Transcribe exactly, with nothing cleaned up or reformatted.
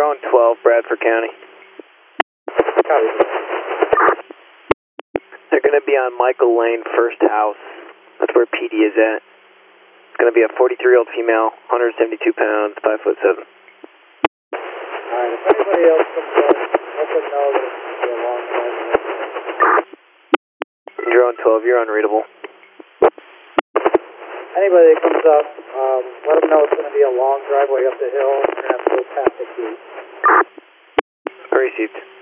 Drone twelve, Bradford County. Copy. They're going to be on Michael Lane, first house. That's where P D is at. It's going to be a forty-three-year-old female, one hundred seventy-two pounds, five foot seven. Alright, if anybody else comes up, let them know that it's going to be a long drive. Drone twelve, you're unreadable. Anybody that comes up, um, let them know it's going to be a long driveway up the hill. We're going to have to go past the key. Received.